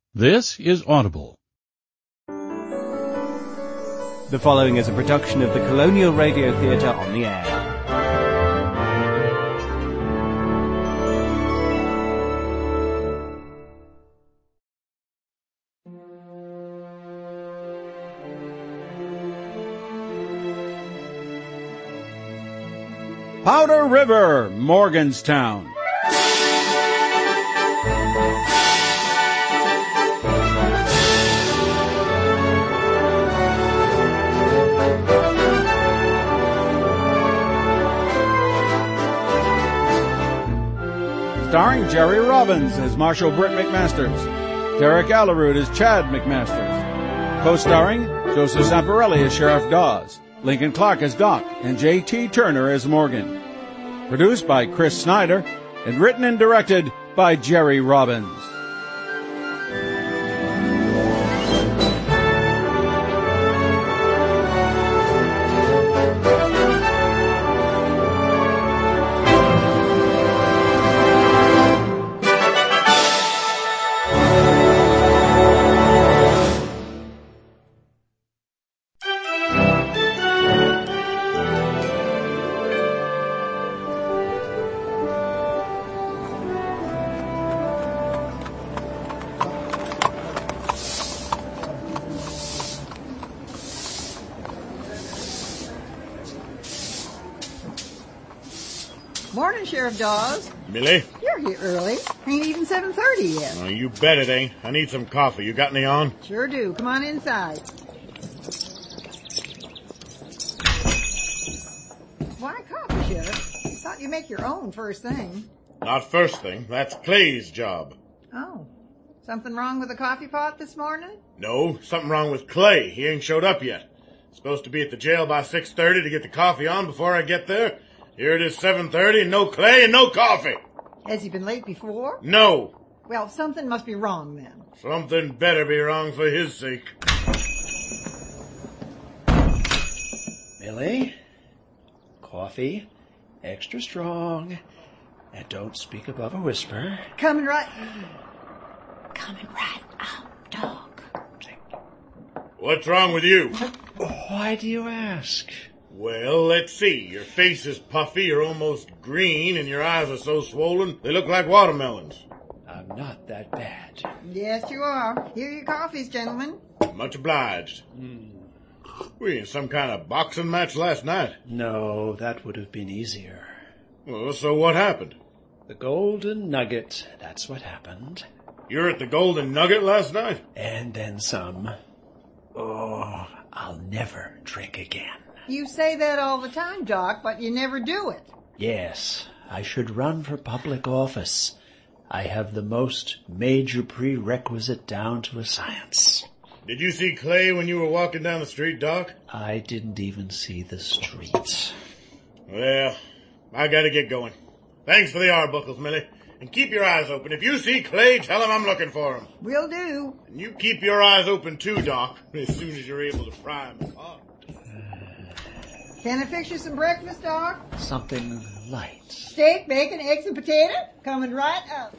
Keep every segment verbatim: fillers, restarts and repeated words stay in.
This is Audible. The following is a production of the Colonial Radio Theatre on the Air. Powder River, Morganstown. Starring Jerry Robbins as Marshal Britt McMasters, Derek Allerud as Chad McMasters, co-starring Joseph Zamparelli as Sheriff Dawes, Lincoln Clark as Doc, and J T Turner as Morgan. Produced by Chris Snyder and written and directed by Jerry Robbins. Morning, Sheriff Dawes. Millie? You're here early. Ain't even seven thirty yet. Oh, you bet it ain't. I need some coffee. You got any on? Sure do. Come on inside. Why coffee, Sheriff? Thought you make your own first thing. Not first thing. That's Clay's job. Oh. Something wrong with the coffee pot this morning? No, something wrong with Clay. He ain't showed up yet. Supposed to be at the jail by six thirty to get the coffee on before I get there. Here it is seven thirty, and no Clay and no coffee. Has he been late before? No. Well, something must be wrong then. Something better be wrong for his sake. Millie? Coffee? Extra strong. And don't speak above a whisper. Coming right... Coming right out, dog. What's wrong with you? Why do you ask? Well, let's see. Your face is puffy, you're almost green, and your eyes are so swollen, they look like watermelons. I'm not that bad. Yes, you are. Here are your coffees, gentlemen. Much obliged. Mm. Were you in some kind of boxing match last night? No, that would have been easier. Well, so what happened? The Golden Nugget, that's what happened. You were at the Golden Nugget last night? And then some. Oh, I'll never drink again. You say that all the time, Doc, but you never do it. Yes, I should run for public office. I have the most major prerequisite down to a science. Did you see Clay when you were walking down the street, Doc? I didn't even see the street. Well, I gotta get going. Thanks for the arbuckles, Millie. And keep your eyes open. If you see Clay, tell him I'm looking for him. Will do. And you keep your eyes open too, Doc, as soon as you're able to pry him apart. Can I fix you some breakfast, Doc? Something light. Steak, bacon, eggs, and potato? Coming right up.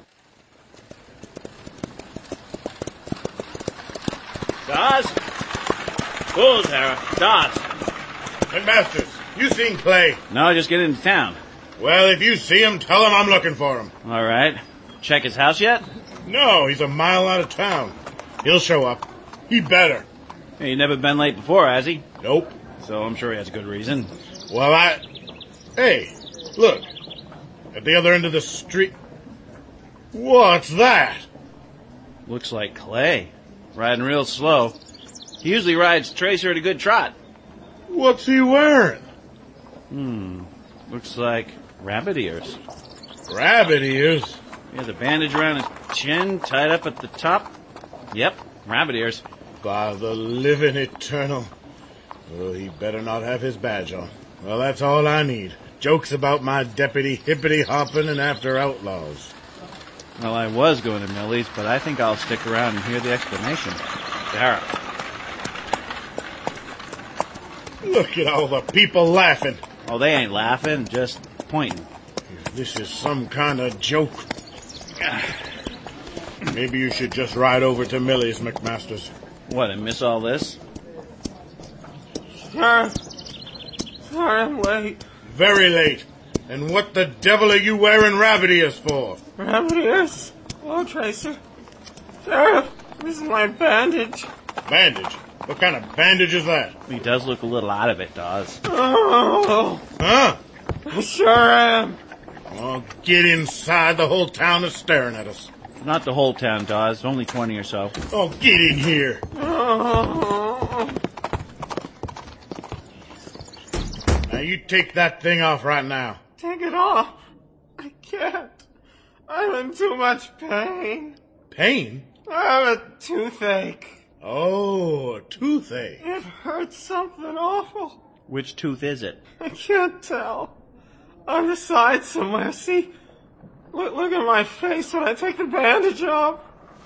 Dawes? Bulls, Tara. Dawes. McMasters, you seen Clay? No, just get into town. Well, if you see him, tell him I'm looking for him. All right. Check his house yet? No, he's a mile out of town. He'll show up. He better. Hey, he's never been late before, has he? Nope. So I'm sure he has a good reason. Well, I... Hey, look. At the other end of the street... What's that? Looks like Clay. Riding real slow. He usually rides Tracer at a good trot. What's he wearing? Hmm. Looks like rabbit ears. Rabbit ears? He has a bandage around his chin, tied up at the top. Yep, rabbit ears. By the living eternal. Well, he better not have his badge on. Well, that's all I need. Jokes about my deputy hippity-hopping and after outlaws. Well, I was going to Millie's, but I think I'll stick around and hear the explanation. Sarah. Look at all the people laughing. Oh, they ain't laughing, just pointing. If this is some kind of joke. Maybe you should just ride over to Millie's, McMasters. What, and miss all this? Sheriff. Sorry I'm late. Very late. And what the devil are you wearing rabbit ears for? Rabbit ears? Hello, Tracer. Sheriff, this is my bandage. Bandage? What kind of bandage is that? He does look a little out of it, Dawes. Oh, Huh? I sure am. Oh, get inside. The whole town is staring at us. Not the whole town, Dawes. Only twenty or so. Oh, get in here. Oh. Now you take that thing off right now. Take it off. I can't. I'm in too much pain. Pain? I have a toothache. Oh, a toothache. It hurts something awful. Which tooth is it? I can't tell. On the side somewhere. See? Look, look at my face when I take the bandage off.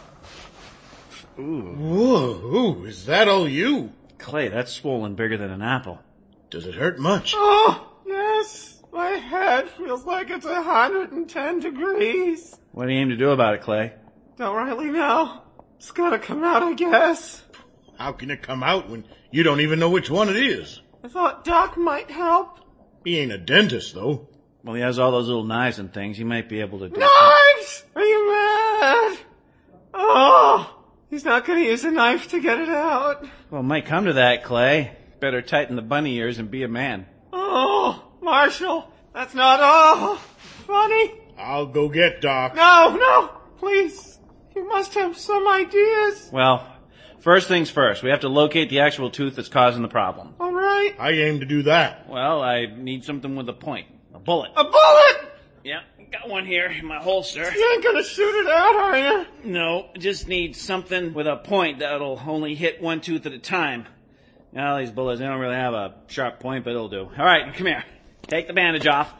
Ooh. Whoa, ooh, is that all you? Clay, that's swollen bigger than an apple. Does it hurt much? Oh, yes. My head feels like it's one hundred ten degrees. What do you aim to do about it, Clay? Don't rightly know. It's gotta come out, I guess. How can it come out when you don't even know which one it is? I thought Doc might help. He ain't a dentist, though. Well, he has all those little knives and things. He might be able to do Knives! Are you mad? Oh, he's not gonna use a knife to get it out. Well, it might come to that, Clay. Better tighten the bunny ears and be a man. Oh, Marshal, that's not all funny. I'll go get Doc. No, no, please. You must have some ideas. Well, first things first. We have to locate the actual tooth that's causing the problem. All right. I aim to do that. Well, I need something with a point. A bullet. A bullet! Yeah, got one here in my holster. You ain't gonna shoot it out, are you? No, just need something with a point that'll only hit one tooth at a time. Now, these bullets, they don't really have a sharp point, but it'll do. All right, come here. Take the bandage off.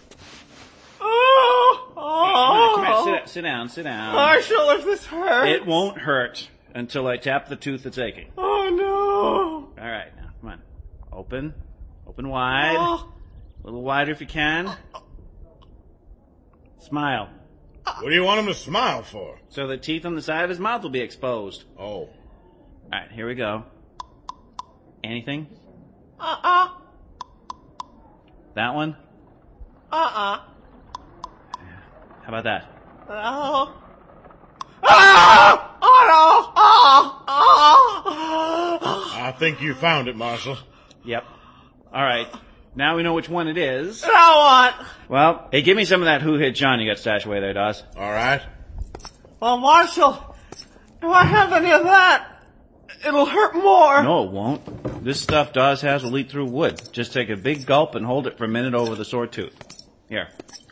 Oh, Come on, come oh. here. Sit, sit down, sit down. Marshal, if this hurts. It won't hurt until I tap the tooth that's aching. Oh, no. All right, now, come on. Open. Open wide. Oh. A little wider if you can. Smile. What do you want him to smile for? So the teeth on the side of his mouth will be exposed. Oh. All right, here we go. Anything? Uh-uh. That one? Uh-uh. How about that? Oh. Ah! Oh, no! Oh! Oh! I think you found it, Marshal. Yep. All right. Now we know which one it is. Now what? Well, hey, give me some of that Who Hit John you got stashed away there, Dawes. All right. Well, Marshal, if I have any of that, it'll hurt more. No, it won't. This stuff Dawes has will eat through wood. Just take a big gulp and hold it for a minute over the sore tooth. Here.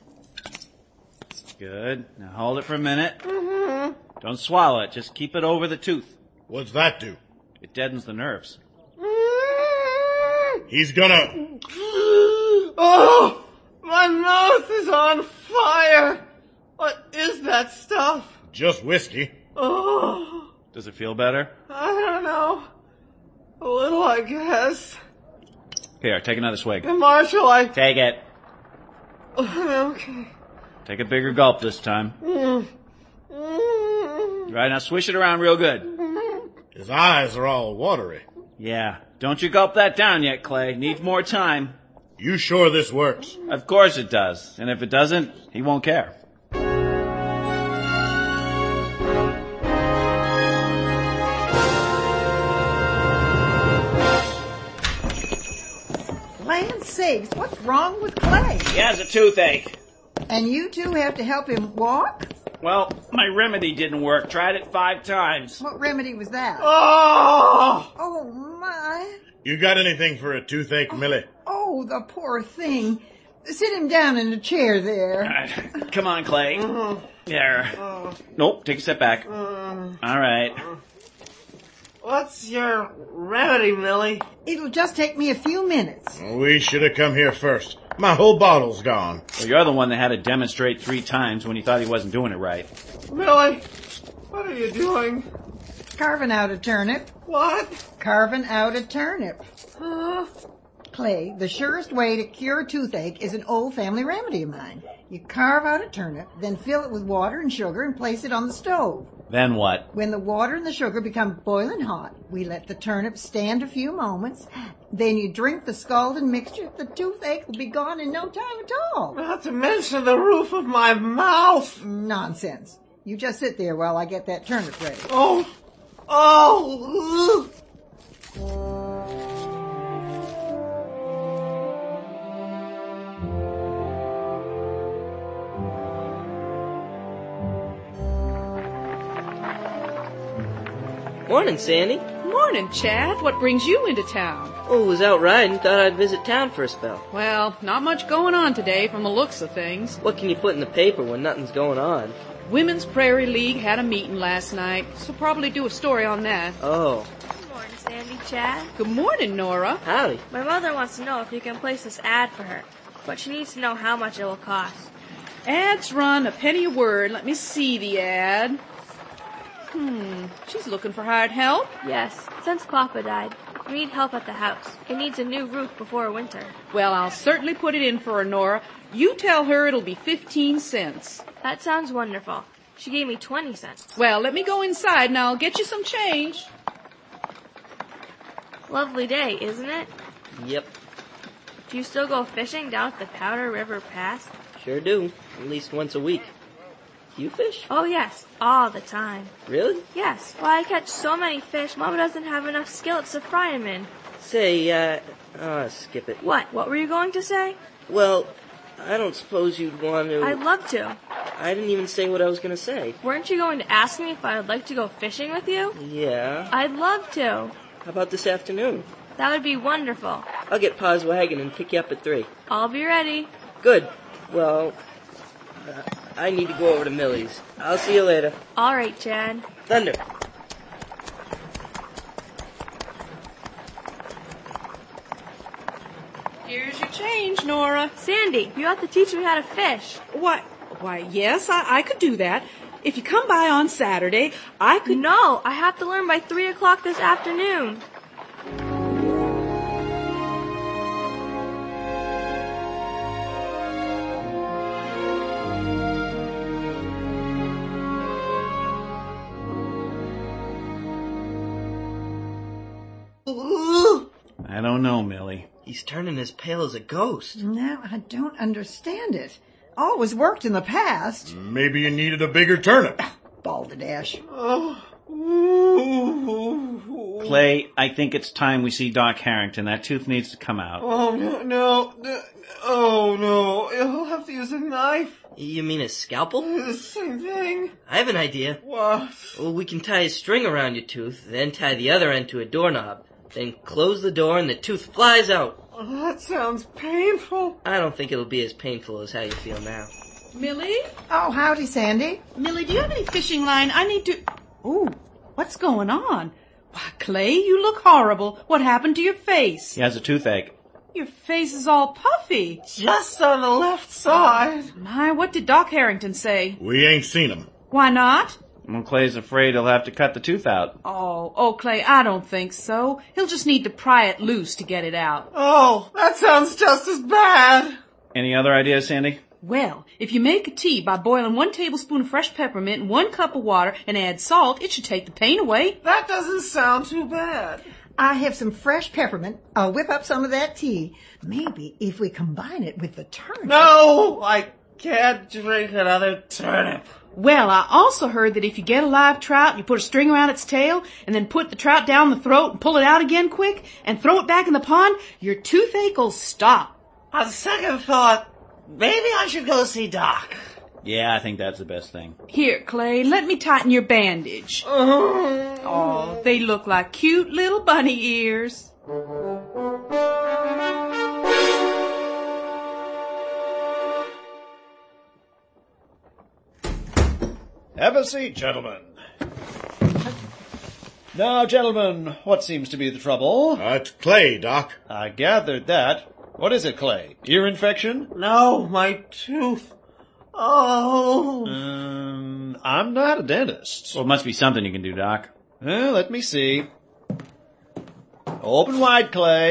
Good. Now hold it for a minute. Mm-hmm. Don't swallow it. Just keep it over the tooth. What's that do? It deadens the nerves. He's gonna... Oh, my mouth is on fire. What is that stuff? Just whiskey. Oh, Does it feel better? I don't know. A little, I guess. Here, take another swig. And Marshal, I... Take it. Okay. Take a bigger gulp this time. Mm. Mm. Right, now swish it around real good. His eyes are all watery. Yeah. Don't you gulp that down yet, Clay. Needs more time. You sure this works? Of course it does. And if it doesn't, he won't care. Land sakes, what's wrong with Clay? He has a toothache. And you two have to help him walk? Well, my remedy didn't work. Tried it five times. What remedy was that? Oh! Oh, my. You got anything for a toothache, Millie? Oh, the poor thing. Sit him down in a chair there. All right. Come on, Clay. Mm-hmm. There. Uh, Nope, take a step back. uh, All right. What's your remedy, Millie? It'll just take me a few minutes. We should have come here first. My whole bottle's gone. Well, you're the one that had to demonstrate three times when you thought he wasn't doing it right. Millie, what are you doing? Carving out a turnip. What? Carving out a turnip. Huh? Clay, the surest way to cure toothache is an old family remedy of mine. You carve out a turnip, then fill it with water and sugar and place it on the stove. Then what? When the water and the sugar become boiling hot, we let the turnip stand a few moments. Then you drink the scalded mixture. The toothache will be gone in no time at all. Not to mention the roof of my mouth. Nonsense. You just sit there while I get that turnip ready. Oh, oh, ugh. Morning, Sandy. Morning, Chad. What brings you into town? Oh, was out riding. Thought I'd visit town for a spell. Well, not much going on today from the looks of things. What can you put in the paper when nothing's going on? Women's Prairie League had a meeting last night, so probably do a story on that. Oh. Good morning, Sandy. Chad. Good morning, Nora. Howdy. My mother wants to know if you can place this ad for her, but she needs to know how much it will cost. Ads run a penny a word. Let me see the ad. Hmm, she's looking for hired help? Yes. Since Papa died, we need help at the house. It needs a new roof before winter. Well, I'll certainly put it in for her, Nora. You tell her it'll be fifteen cents. That sounds wonderful. She gave me twenty cents. Well, let me go inside and I'll get you some change. Lovely day, isn't it? Yep. Do you still go fishing down at the Powder River Pass? Sure do. At least once a week. You fish? Oh, yes. All the time. Really? Yes. Why, I catch so many fish, Mama doesn't have enough skillets to fry 'em in. Say, uh, oh, skip it. What? What were you going to say? Well, I don't suppose you'd want to... I'd love to. I didn't even say what I was going to say. Weren't you going to ask me if I would like to go fishing with you? Yeah. I'd love to. How about this afternoon? That would be wonderful. I'll get Pa's wagon and pick you up at three. I'll be ready. Good. Well, uh, I need to go over to Millie's. I'll see you later. All right, Chad. Thunder. Here's your change, Nora. Sandy, you have to teach me how to fish. What? Why, yes, I, I could do that. If you come by on Saturday, I could... No, I have to learn by three o'clock this afternoon. I don't know, Millie. He's turning as pale as a ghost. Now, I don't understand it. Always worked in the past. Maybe you needed a bigger turnip. Balderdash. Oh. Clay, I think it's time we see Doc Harrington. That tooth needs to come out. Oh, no, no, no. Oh, no. He'll have to use a knife. You mean a scalpel? The same thing. I have an idea. What? Well, we can tie a string around your tooth, then tie the other end to a doorknob. Then close the door and the tooth flies out. Oh, that sounds painful. I don't think it'll be as painful as how you feel now. Millie? Oh, howdy, Sandy. Millie, do you have any fishing line? I need to... Ooh, what's going on? Why, Clay, you look horrible. What happened to your face? He has a toothache. Your face is all puffy. Just on the left side. My, what did Doc Harrington say? We ain't seen him. Why not? Well, Clay's afraid he'll have to cut the tooth out. Oh, oh, Clay, I don't think so. He'll just need to pry it loose to get it out. Oh, that sounds just as bad. Any other ideas, Sandy? Well, if you make a tea by boiling one tablespoon of fresh peppermint in one cup of water and add salt, it should take the pain away. That doesn't sound too bad. I have some fresh peppermint. I'll whip up some of that tea. Maybe if we combine it with the turnip. No, I can't drink another turnip. Well, I also heard that if you get a live trout, you put a string around its tail, and then put the trout down the throat and pull it out again quick, and throw it back in the pond, your toothache will stop. On second thought, maybe I should go see Doc. Yeah, I think that's the best thing. Here, Clay, let me tighten your bandage. Oh, they look like cute little bunny ears. Have a seat, gentlemen. Now, gentlemen, what seems to be the trouble? Uh, it's Clay, Doc. I gathered that. What is it, Clay? Ear infection? No, my tooth. Oh. Um, I'm not a dentist. Well, it must be something you can do, Doc. Well, let me see. Open wide, Clay.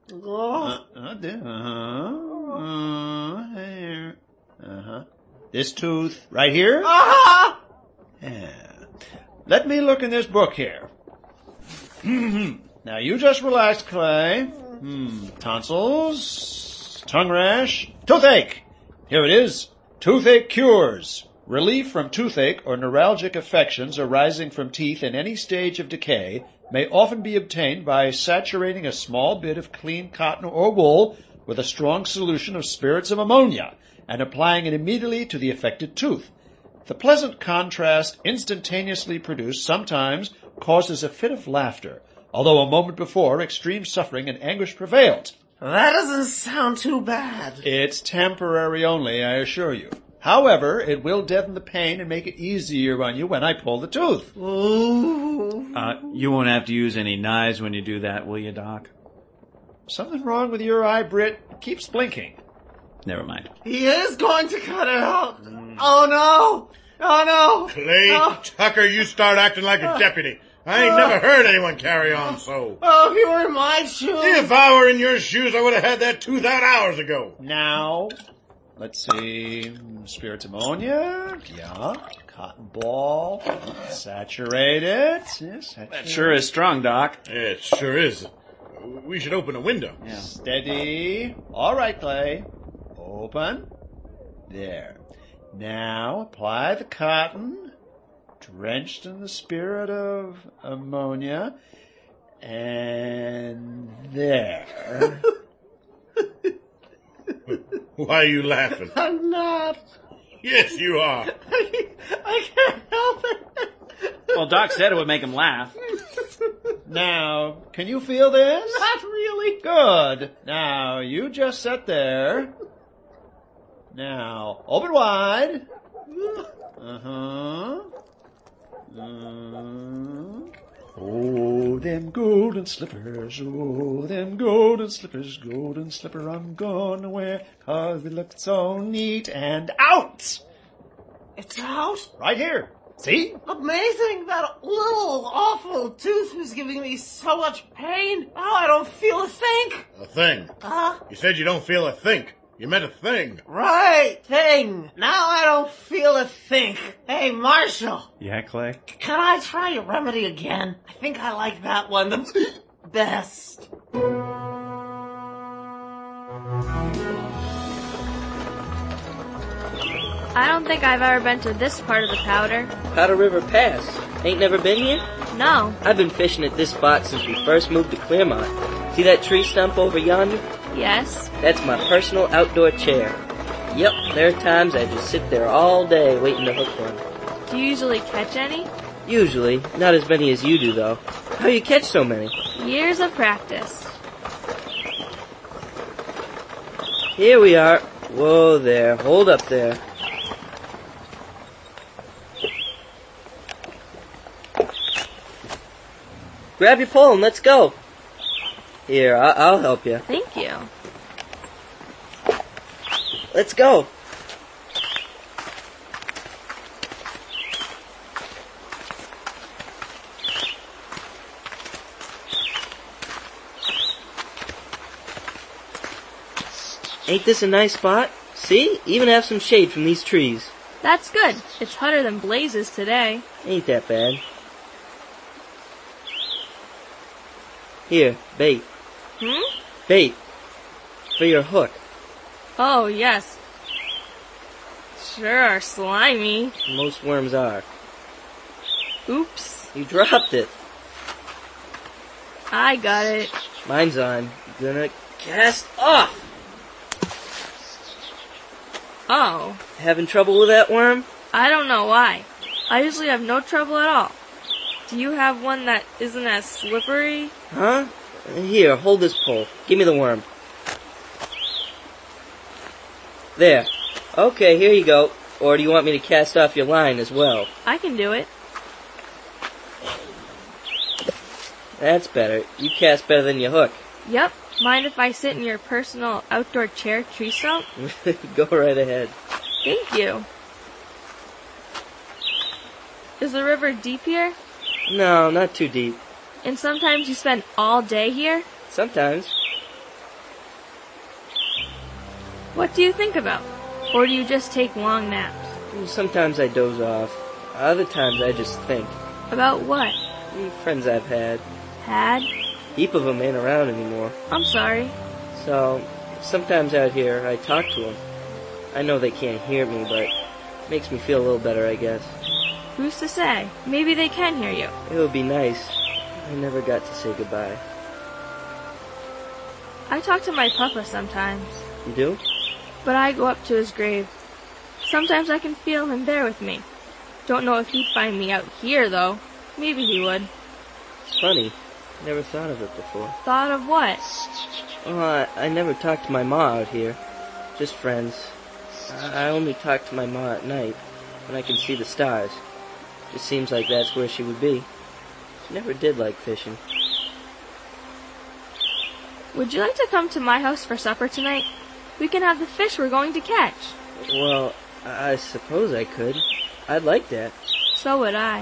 Uh, uh, there, uh-huh. Uh, here. Uh-huh. This tooth right here? Uh-huh. Yeah. Let me look in this book here. Now, you just relax, Clay. Hmm. Tonsils, tongue rash, toothache. Here it is. Toothache cures. Relief from toothache or neuralgic affections arising from teeth in any stage of decay may often be obtained by saturating a small bit of clean cotton or wool with a strong solution of spirits of ammonia and applying it immediately to the affected tooth. The pleasant contrast instantaneously produced sometimes causes a fit of laughter, although a moment before extreme suffering and anguish prevailed. That doesn't sound too bad. It's temporary only, I assure you. However, it will deaden the pain and make it easier on you when I pull the tooth. Ooh. Uh, you won't have to use any knives when you do that, will you, Doc? Something wrong with your eye, Britt. Keeps blinking. Never mind. He is going to cut it out. Oh no! Oh no! Clay Oh. Tucker, you start acting like a deputy. I ain't never heard anyone carry on so. Oh, if you were in my shoes. If I were in your shoes, I would have had that tooth out hours ago. Now, let's see. Spirits ammonia. Yeah. Cotton ball. Saturate it. Yes, That sure is strong, Doc. It sure is. We should open a window. Yeah. Steady. All right, Clay. Open. There. Now, apply the cotton, drenched in the spirit of ammonia, and there. Why are you laughing? I'm not. Yes, you are. I, I can't help it. Well, Doc said it would make him laugh. Now, can you feel this? Not really. Good. Now, you just sit there. Now, open wide. Uh-huh. Uh, oh, them golden slippers, oh, them golden slippers, golden slipper I'm gonna wear, 'cause they look so neat and out! It's out. Right here. See? Amazing. That little awful tooth was giving me so much pain. Now I don't feel a thing. A thing. Huh? You said you don't feel a think. You meant a thing. Right. Thing. Now I don't feel a thing. Hey, Marshall. Yeah, Clay? Can I try your remedy again? I think I like that one the best. I don't think I've ever been to this part of the Powder. Powder River Pass. Ain't never been here? No. I've been fishing at this spot since we first moved to Claremont. See that tree stump over yonder? Yes. That's my personal outdoor chair. Yep, there are times I just sit there all day waiting to hook one. Do you usually catch any? Usually. Not as many as you do, though. How do you catch so many? Years of practice. Here we are. Whoa there. Hold up there. Grab your pole and let's go. Here, I- I'll help you. Thank you. Let's go. Ain't this a nice spot? See? Even have some shade from these trees. That's good. It's hotter than blazes today. Ain't that bad. Here, bait. Hmm? Bait. For your hook. Oh, yes. Sure are slimy. Most worms are. Oops. You dropped it. I got it. Mine's on. Gonna cast off. Oh. Having trouble with that worm? I don't know why. I usually have no trouble at all. Do you have one that isn't as slippery? Huh? Here, hold this pole. Give me the worm. There. Okay, here you go. Or do you want me to cast off your line as well? I can do it. That's better. You cast better than your hook. Yep. Mind if I sit in your personal outdoor chair tree stump? Go right ahead. Thank you. Is the river deep here? No, not too deep. And sometimes you spend all day here? Sometimes. What do you think about? Or do you just take long naps? Sometimes I doze off. Other times I just think. About what? Friends I've had. Had? Heap of them ain't around anymore. I'm sorry. So, sometimes out here I talk to them. I know they can't hear me, but it makes me feel a little better, I guess. Who's to say? Maybe they can hear you. It would be nice. I never got to say goodbye. I talk to my papa sometimes. You do? But I go up to his grave. Sometimes I can feel him there with me. Don't know if he'd find me out here, though. Maybe he would. It's funny. Never thought of it before. Thought of what? Well, I, I never talked to my ma out here. Just friends. I, I only talk to my ma at night, when I can see the stars. Just seems like that's where she would be. She never did like fishing. Would you like to come to my house for supper tonight? We can have the fish we're going to catch. Well, I suppose I could. I'd like that. So would I.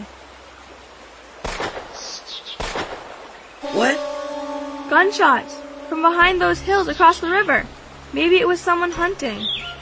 What? Gunshots! From behind those hills across the river. Maybe it was someone hunting.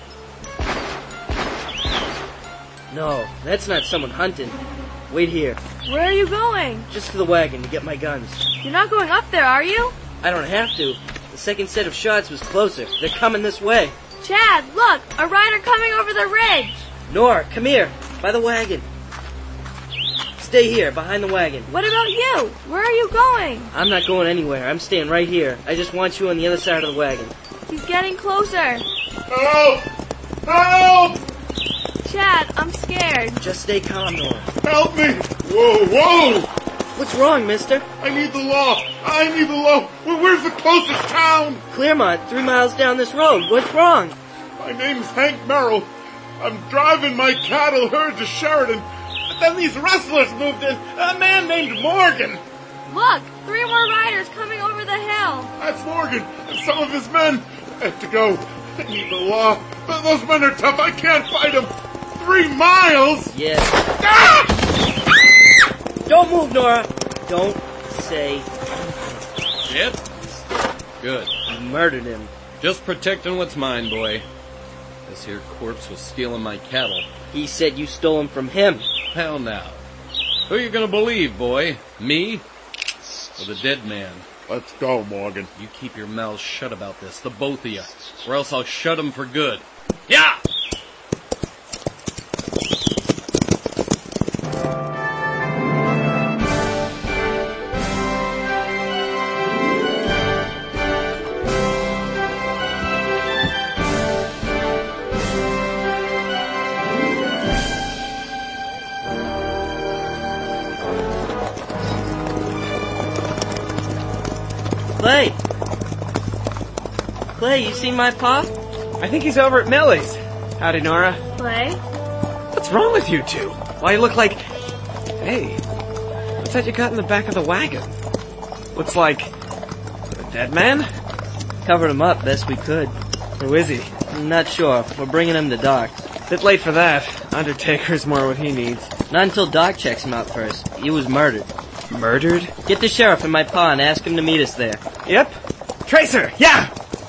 No, that's not someone hunting. Wait here. Where are you going? Just to the wagon to get my guns. You're not going up there, are you? I don't have to. The second set of shots was closer. They're coming this way. Chad, look! A rider coming over the ridge! Nora, come here. By the wagon. Stay here, behind the wagon. What about you? Where are you going? I'm not going anywhere. I'm staying right here. I just want you on the other side of the wagon. He's getting closer. Help! Help! Chad, I'm scared. Just stay calm, Nora. Help me! Whoa, whoa! What's wrong, mister? I need the law. I need the law. Well, where's the closest town? Claremont, three miles down this road. What's wrong? My name's Hank Merrill. I'm driving my cattle herd to Sheridan. But then these rustlers moved in. A man named Morgan. Look, three more riders coming over the hill. That's Morgan and some of his men. I have to go. I need the law. But those men are tough. I can't fight them. Three miles? Yes. Ah! Don't move, Nora. Don't say Shit? Good. You murdered him. Just protecting what's mine, boy. This here corpse was stealing my cattle. He said you stole them from him. Hell now. Who you gonna believe, boy? Me? Or the dead man? Let's go, Morgan. You keep your mouths shut about this, the both of you, or else I'll shut 'em for good. Yeah! Clay! Clay, you seen my pa? I think he's over at Millie's. Howdy, Nora. Clay? What's wrong with you two? Why, you look like... Hey, what's that you got in the back of the wagon? Looks like... a dead man? Covered him up best we could. Who is he? I'm not sure. We're bringing him to Doc. Bit late for that. Undertaker's more what he needs. Not until Doc checks him out first. He was murdered. Murdered? Get the sheriff and my pa and ask him to meet us there. Yep. Tracer, yeah!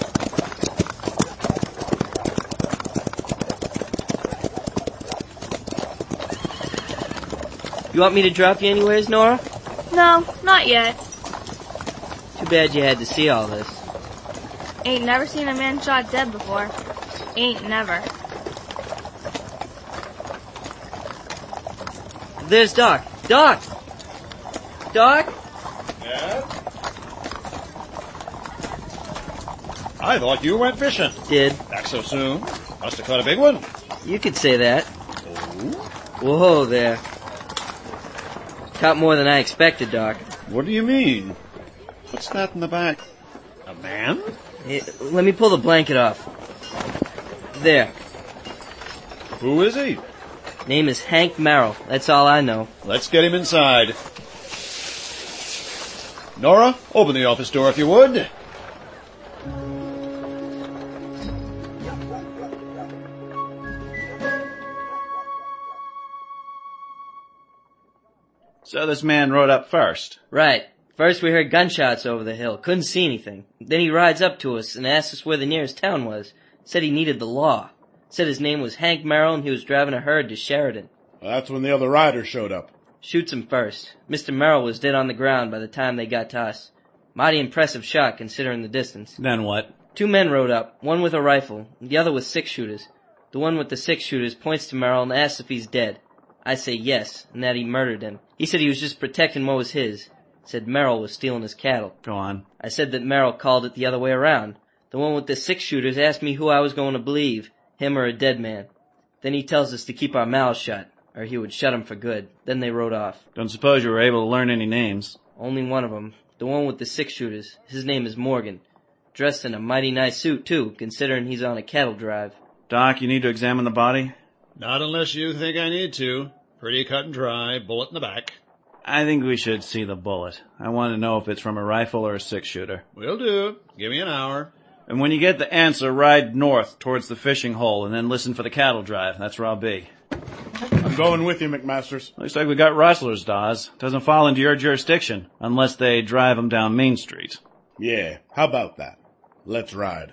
You want me to drop you anyways, Nora? No, not yet. Too bad you had to see all this. Ain't never seen a man shot dead before. Ain't never. There's Doc. Doc! Doc? Yeah? I thought you went fishing. Did. Back so soon? Must have caught a big one. You could say that. Oh? Whoa there. Caught more than I expected, Doc. What do you mean? What's that in the back? A man? Hey, let me pull the blanket off. There. Who is he? Name is Hank Merrill. That's all I know. Let's get him inside. Nora, open the office door if you would. So this man rode up first? Right. First we heard gunshots over the hill. Couldn't see anything. Then he rides up to us and asks us where the nearest town was. Said he needed the law. Said his name was Hank Merrill and he was driving a herd to Sheridan. Well, that's when the other riders showed up. Shoots him first. Mister Merrill was dead on the ground by the time they got to us. Mighty impressive shot considering the distance. Then what? Two men rode up, one with a rifle, and the other with six-shooters. The one with the six-shooters points to Merrill and asks if he's dead. I say yes, and that he murdered him. He said he was just protecting what was his. Said Merrill was stealing his cattle. Go on. I said that Merrill called it the other way around. The one with the six-shooters asked me who I was going to believe, him or a dead man. Then he tells us to keep our mouths shut, or he would shut 'em for good. Then they rode off. Don't suppose you were able to learn any names? Only one of 'em. The one with the six-shooters. His name is Morgan. Dressed in a mighty nice suit, too, considering he's on a cattle drive. Doc, you need to examine the body? Not unless you think I need to. Pretty cut and dry, bullet in the back. I think we should see the bullet. I want to know if it's from a rifle or a six-shooter. Will do. Give me an hour. And when you get the answer, ride north towards the fishing hole and then listen for the cattle drive. That's where I'll be. I'm going with you, McMasters. Looks like we got rustlers, Dawes. Doesn't fall into your jurisdiction, unless they drive them down Main Street. Yeah, how about that? Let's ride.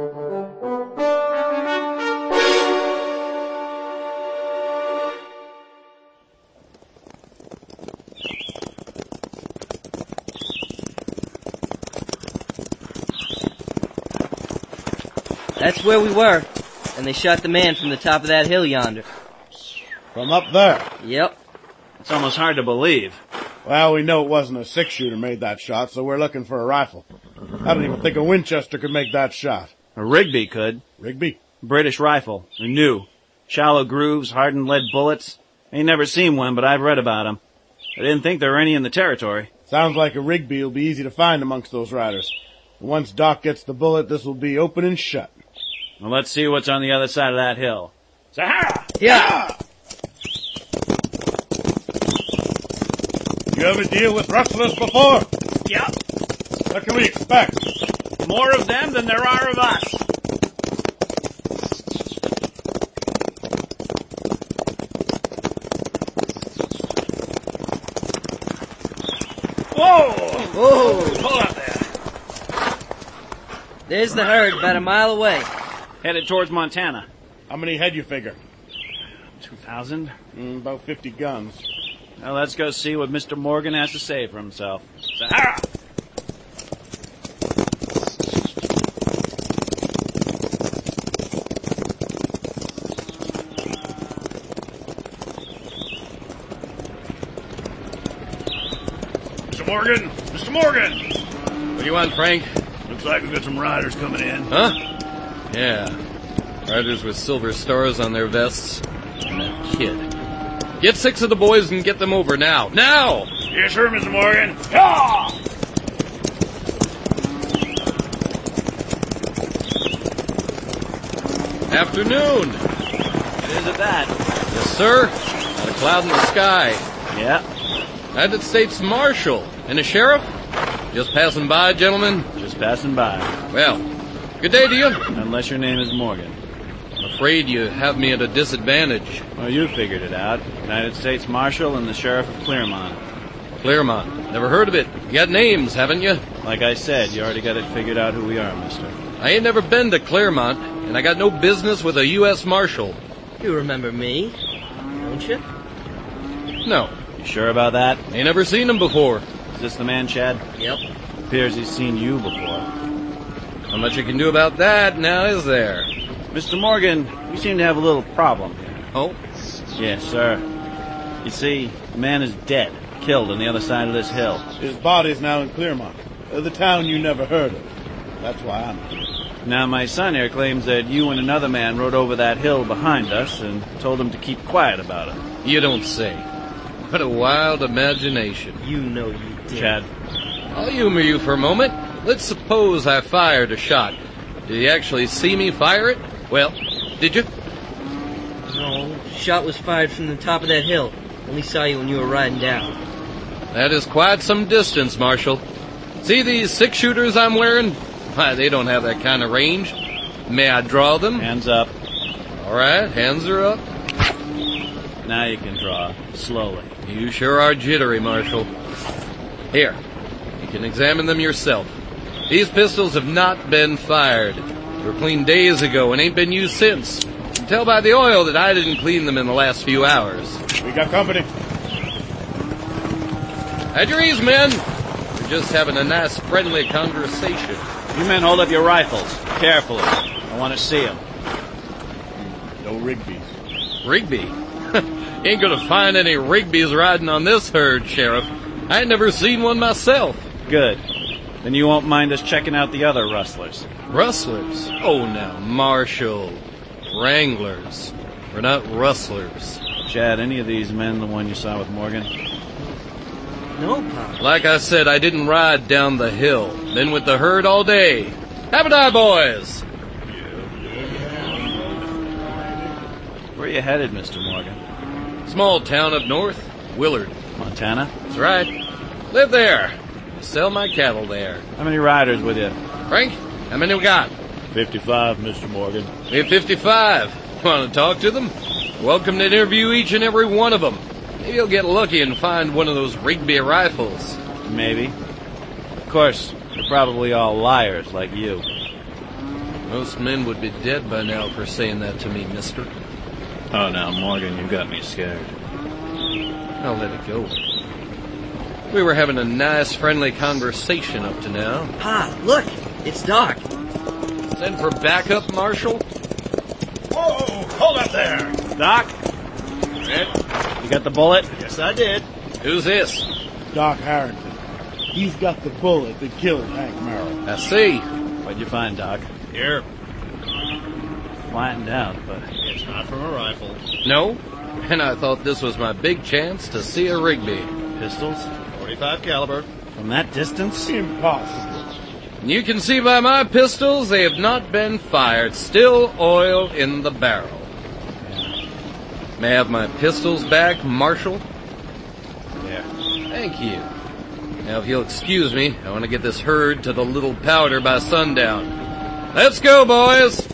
That's where we were, and they shot the man from the top of that hill yonder. From up there? Yep. It's almost hard to believe. Well, we know it wasn't a six-shooter made that shot, so we're looking for a rifle. I don't even think a Winchester could make that shot. A Rigby could. Rigby? British rifle. They're new. Shallow grooves, hardened lead bullets. Ain't never seen one, but I've read about them. I didn't think there were any in the territory. Sounds like a Rigby will be easy to find amongst those riders. Once Doc gets the bullet, this will be open and shut. Well, let's see what's on the other side of that hill. Sahara! Yeah! You ever deal with rustlers before? Yep. What can we expect? More of them than there are of us. Whoa! Whoa! Pull up there. There's the herd about a mile away. Headed towards Montana. How many head you figure? Two thousand. Mm, about fifty guns. Now let's go see what Mister Morgan has to say for himself. Sahara! Mister Morgan! Mister Morgan! What do you want, Frank? Looks like we've got some riders coming in. Huh? Yeah. Riders with silver stars on their vests. And that kid. Get six of the boys and get them over now. Now! Yes, sir, Mister Morgan. Yeah! Afternoon. It is at that. Yes, sir. Not a cloud in the sky. Yeah. United States Marshal. And a sheriff? Just passing by, gentlemen? Just passing by. Well, good day to you. Unless your name is Morgan. I'm afraid you have me at a disadvantage. Well, you figured it out. United States Marshal and the Sheriff of Clermont. Clermont. Never heard of it. You got names, haven't you? Like I said, you already got it figured out who we are, mister. I ain't never been to Clermont, and I got no business with a U S Marshal. You remember me, don't you? No. You sure about that? Ain't never seen him before. Is this the man, Chad? Yep. Appears he's seen you before. Not much you can do about that now, is there? Mister Morgan, we seem to have a little problem here. Oh? Yes, sir. You see, the man is dead, killed on the other side of this hill. His body's now in Clermont, uh, the town you never heard of. That's why I'm here. Now, my son here claims that you and another man rode over that hill behind us and told him to keep quiet about it. You don't say. What a wild imagination. You know you did. Chad. I'll humor you for a moment. Let's suppose I fired a shot. Did you actually see me fire it? Well, did you? No, shot was fired from the top of that hill. Only saw you when you were riding down. That is quite some distance, Marshal. See these six-shooters I'm wearing? Why, they don't have that kind of range. May I draw them? Hands up. All right, hands are up. Now you can draw, slowly. You sure are jittery, Marshal. Here, you can examine them yourself. These pistols have not been fired. They were cleaned days ago and ain't been used since. You can tell by the oil that I didn't clean them in the last few hours. We got company. At your ease, men. We're just having a nice, friendly conversation. You men hold up your rifles. Carefully. I want to see them. No Rigby's. Rigby? Ain't gonna find any Rigby's riding on this herd, Sheriff. I ain't never seen one myself. Good. Then you won't mind us checking out the other rustlers. Rustlers? Oh, now, Marshal. Wranglers. We're not rustlers. Chad, any of these men the one you saw with Morgan? No, Pop. Like I said, I didn't ride down the hill. Been with the herd all day. Have a die, boys! Where are you headed, Mister Morgan? Small town up north. Willard. Montana? That's right. Live there. Sell my cattle there. How many riders with you? Frank, how many we got? Fifty-five, Mister Morgan. We have fifty-five. Want to talk to them? Welcome to interview each and every one of them. Maybe you'll get lucky and find one of those Rigby rifles. Maybe. Of course, they're probably all liars like you. Most men would be dead by now for saying that to me, mister. Oh, now, Morgan, you got me scared. I'll let it go. We were having a nice, friendly conversation up to now. Pa, look! It's Doc. Send for backup, Marshal? Whoa! Hold up there! Doc? Red? You got the bullet? Yes, I did. Who's this? Doc Harrington. He's got the bullet that killed Hank Merrill. I see. What'd you find, Doc? Here. Flattened out, but... It's not from a rifle. No? And I thought this was my big chance to see a Rigby. Pistols? forty-five caliber. From that distance? Impossible. You can see by my pistols they have not been fired. Still oil in the barrel. May I have my pistols back, Marshal? There. Thank you. Now, if you'll excuse me, I want to get this herd to the Little Powder by sundown. Let's go, boys!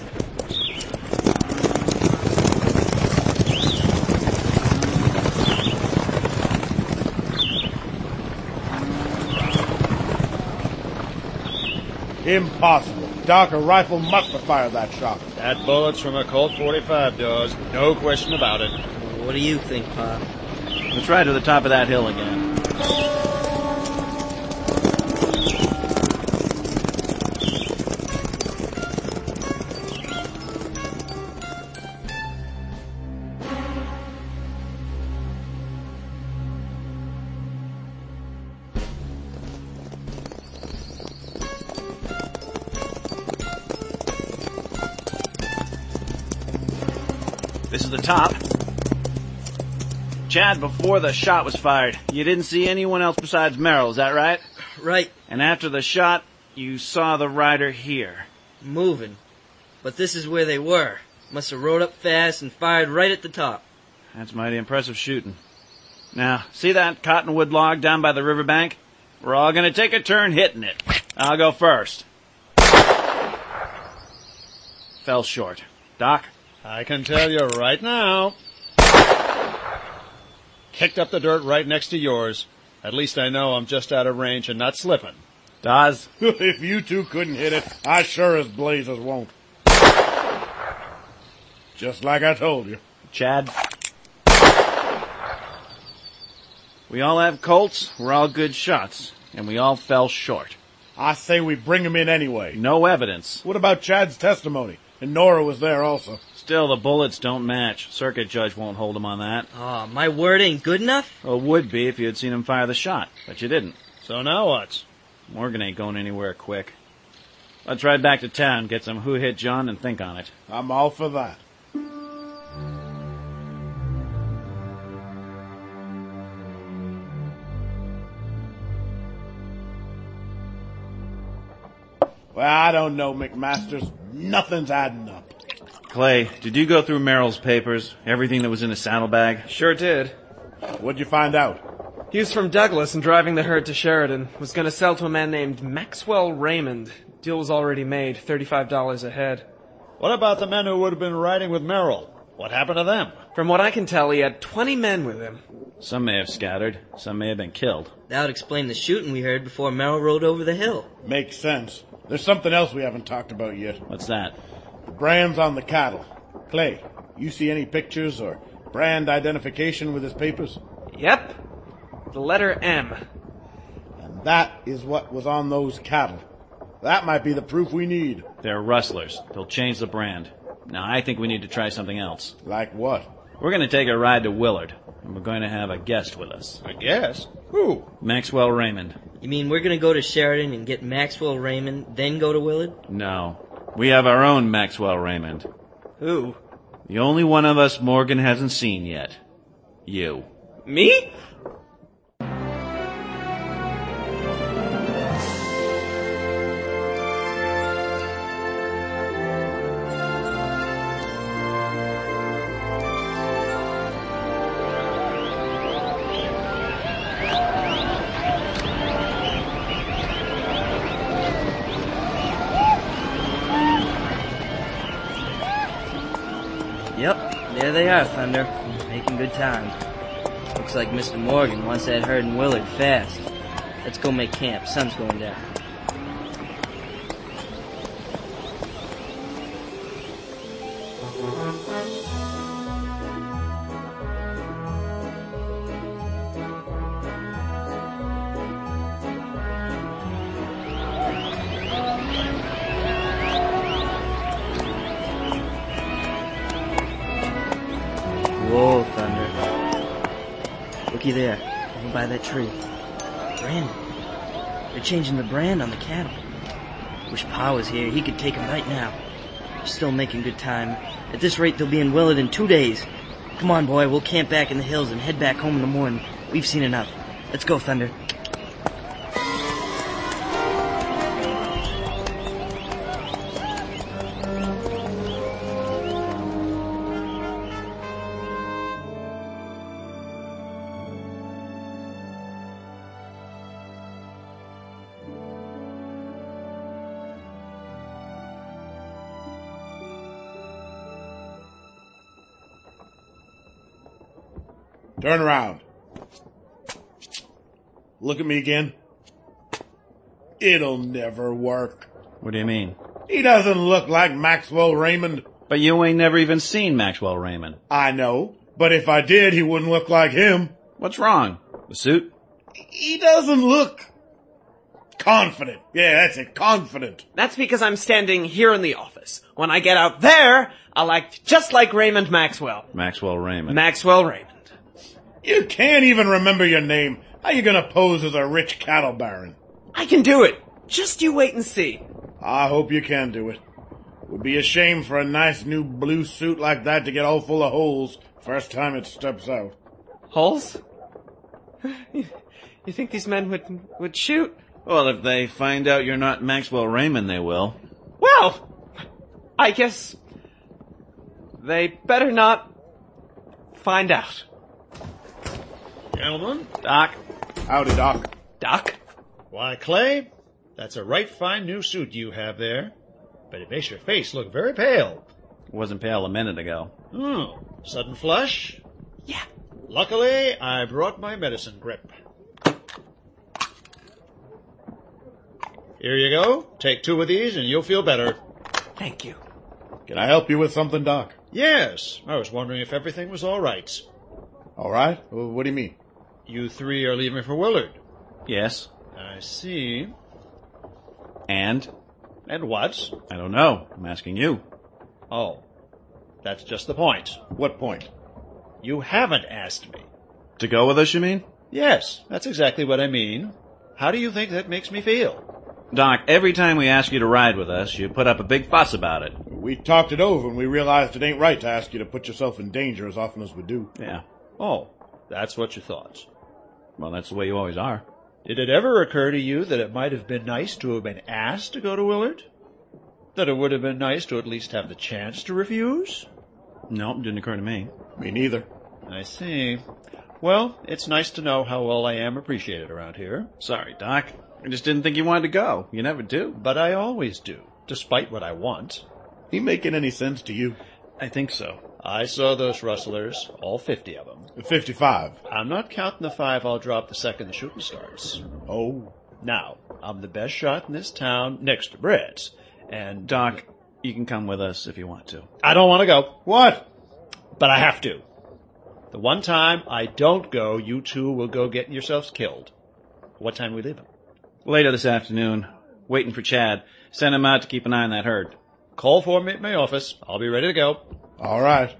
Impossible. Doc, a rifle must have fired that shot. That bullet's from a Colt forty-five, Dawes. No question about it. What do you think, Pop? Let's ride to the top of that hill again. This is the top. Chad, before the shot was fired, you didn't see anyone else besides Merrill, is that right? Right. And after the shot, you saw the rider here. Moving. But this is where they were. Must have rode up fast and fired right at the top. That's mighty impressive shooting. Now, see that cottonwood log down by the riverbank? We're all gonna take a turn hitting it. I'll go first. Fell short. Doc? I can tell you right now. Kicked up the dirt right next to yours. At least I know I'm just out of range and not slipping. Dawes? If you two couldn't hit it, I sure as blazes won't. Just like I told you. Chad? We all have Colts, we're all good shots, and we all fell short. I say we bring him in anyway. No evidence. What about Chad's testimony? And Nora was there also. Still, the bullets don't match. Circuit judge won't hold him on that. Aw, oh, my word ain't good enough? Well, it would be if you had seen him fire the shot, but you didn't. So now what? Morgan ain't going anywhere quick. Let's ride back to town, get some who hit John, and think on it. I'm all for that. Well, I don't know, McMasters. Nothing's adding up. Clay, did you go through Merrill's papers? Everything that was in his saddlebag? Sure did. What'd you find out? He was from Douglas and driving the herd to Sheridan. Was going to sell to a man named Maxwell Raymond. Deal was already made, thirty-five dollars a head. What about the men who would have been riding with Merrill? What happened to them? From what I can tell, he had twenty men with him. Some may have scattered. Some may have been killed. That would explain the shooting we heard before Merrill rode over the hill. Makes sense. There's something else we haven't talked about yet. What's that? The brand's on the cattle. Clay, you see any pictures or brand identification with his papers? Yep. The letter M. And that is what was on those cattle. That might be the proof we need. They're rustlers. They'll change the brand. Now, I think we need to try something else. Like what? We're going to take a ride to Willard, and we're going to have a guest with us. A guest? Who? Maxwell Raymond. You mean we're gonna go to Sheridan and get Maxwell Raymond, then go to Willard? No. We have our own Maxwell Raymond. Who? The only one of us Morgan hasn't seen yet. You. Me? Yep, there they are, Thunder. Making good time. Looks like Mister Morgan wants that herd in Willard fast. Let's go make camp. Sun's going down. Whoa, Thunder. Looky there, over by that tree. Brandon. They're changing the brand on the cattle. Wish Pa was here. He could take them right now. They're still making good time. At this rate, they'll be in Willard in two days. Come on, boy. We'll camp back in the hills and head back home in the morning. We've seen enough. Let's go, Thunder. Turn around. Look at me again. It'll never work. What do you mean? He doesn't look like Maxwell Raymond. But you ain't never even seen Maxwell Raymond. I know, but if I did, he wouldn't look like him. What's wrong? The suit? He doesn't look confident. Yeah, that's it, confident. That's because I'm standing here in the office. When I get out there, I'll act just like Raymond Maxwell. Maxwell Raymond. Maxwell Raymond. You can't even remember your name. How you gonna pose as a rich cattle baron? I can do it. Just you wait and see. I hope you can do it. Would be a shame for a nice new blue suit like that to get all full of holes first time it steps out. Holes? You think these men would would shoot? Well, if they find out you're not Maxwell Raymond, they will. Well, I guess they better not find out. Gentlemen. Doc. Howdy, Doc. Doc? Why, Clay, that's a right fine new suit you have there. But it makes your face look very pale. It wasn't pale a minute ago. Oh, sudden flush? Yeah. Luckily, I brought my medicine grip. Here you go. Take two of these and you'll feel better. Thank you. Can I help you with something, Doc? Yes, I was wondering if everything was all right. All right? Well, what do you mean? You three are leaving for Willard. Yes. I see. And? And what? I don't know. I'm asking you. Oh, that's just the point. What point? You haven't asked me. To go with us, you mean? Yes, that's exactly what I mean. How do you think that makes me feel? Doc, every time we ask you to ride with us, you put up a big fuss about it. We talked it over and we realized it ain't right to ask you to put yourself in danger as often as we do. Yeah. Oh, that's what you thought. Well, that's the way you always are. Did it ever occur to you that it might have been nice to have been asked to go to Willard? That it would have been nice to at least have the chance to refuse? No, it didn't occur to me. Me neither. I see. Well, it's nice to know how well I am appreciated around here. Sorry, Doc. I just didn't think you wanted to go. You never do. But I always do, despite what I want. He making any sense to you? I think so. I saw those rustlers, all fifty of them. Fifty-five. I'm not counting the five I'll drop the second the shooting starts. Oh. Now, I'm the best shot in this town next to Brett's. And... Doc, You can come with us if you want to. I don't want to go. What? But I have to. The one time I don't go, you two will go get yourselves killed. What time are we leaving? Later this afternoon. Waiting for Chad. Send him out to keep an eye on that herd. Call for me at my office. I'll be ready to go. All right.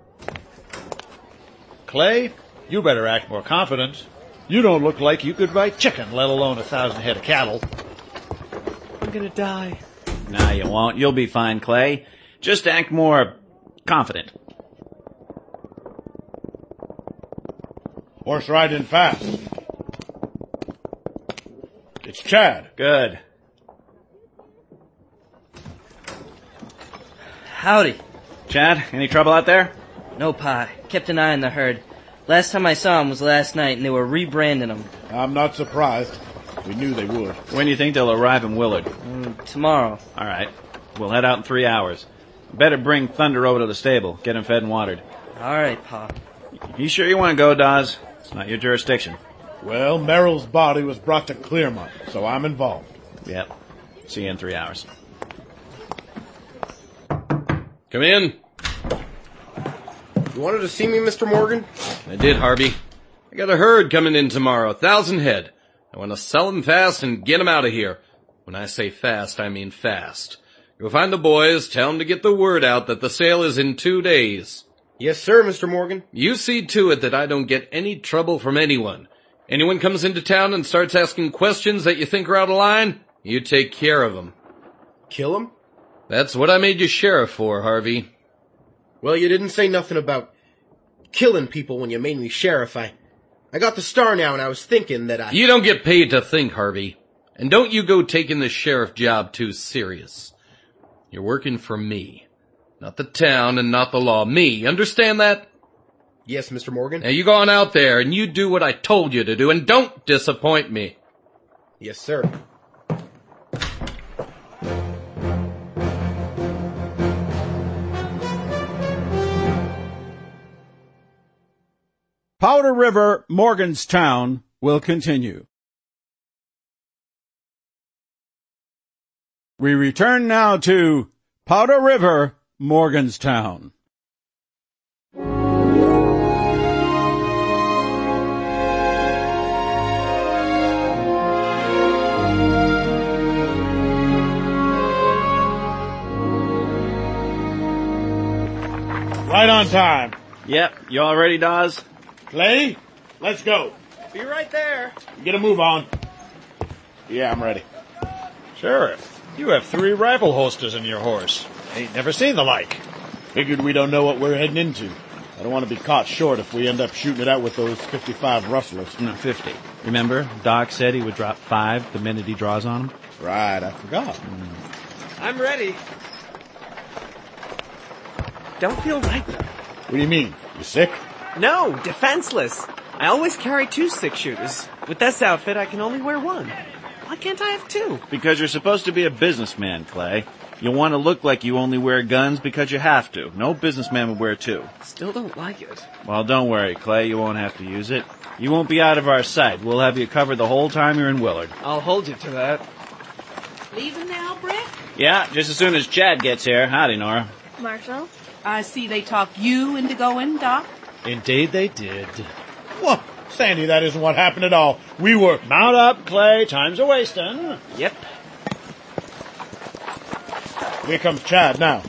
Clay, you better act more confident. You don't look like you could ride chicken, let alone a thousand head of cattle. I'm gonna die. Nah, you won't. You'll be fine, Clay. Just act more confident. Horse riding fast. It's Chad. Good. Howdy. Chad, any trouble out there? No, Pa. Kept an eye on the herd. Last time I saw him was last night, and they were rebranding them. I'm not surprised. We knew they would. When do you think they'll arrive in Willard? Mm, tomorrow. All right. We'll head out in three hours. Better bring Thunder over to the stable. Get him fed and watered. All right, Pa. You sure you want to go, Dawes? It's not your jurisdiction. Well, Merrill's body was brought to Clearmont, so I'm involved. Yep. See you in three hours. Come in. You wanted to see me, Mister Morgan? I did, Harvey. I got a herd coming in tomorrow, a thousand head. I want to sell them fast and get them out of here. When I say fast, I mean fast. Go find the boys, tell them to get the word out that the sale is in two days. Yes, sir, Mister Morgan. You see to it that I don't get any trouble from anyone. Anyone comes into town and starts asking questions that you think are out of line, you take care of them. Kill him? That's what I made you sheriff for, Harvey. Well, you didn't say nothing about killing people when you made me sheriff. I, I got the star now, and I was thinking that I... You don't get paid to think, Harvey. And don't you go taking the sheriff job too serious. You're working for me. Not the town and not the law. Me. Understand that? Yes, Mister Morgan. Now you go on out there and you do what I told you to do, and don't disappoint me. Yes, sir. Powder River, Morganstown will continue. We return now to Powder River, Morganstown. Right on time. Yep. You all ready, Dawes? Clay, let's go. Be right there. Get a move on. Yeah, I'm ready. Sheriff, you have three rifle holsters in your horse. Ain't never seen the like. Figured we don't know what we're heading into. I don't want to be caught short if we end up shooting it out with those fifty-five rustlers. No, fifty. Remember, Doc said he would drop five the minute he draws on them? Right, I forgot. Mm. I'm ready. Don't feel right, though. What do you mean? You sick? No, defenseless. I always carry two six-shooters. With this outfit, I can only wear one. Why can't I have two? Because you're supposed to be a businessman, Clay. You want to look like you only wear guns because you have to. No businessman would wear two. Still don't like it. Well, don't worry, Clay. You won't have to use it. You won't be out of our sight. We'll have you covered the whole time you're in Willard. I'll hold you to that. Leaving now, Brett? Yeah, just as soon as Chad gets here. Howdy, Nora. Marshal? I see they talked you into going, Doc. Indeed they did. What? Sandy, that isn't what happened at all. We were... Mount up, Clay. Time's a-wasting. Yep. Here comes Chad now.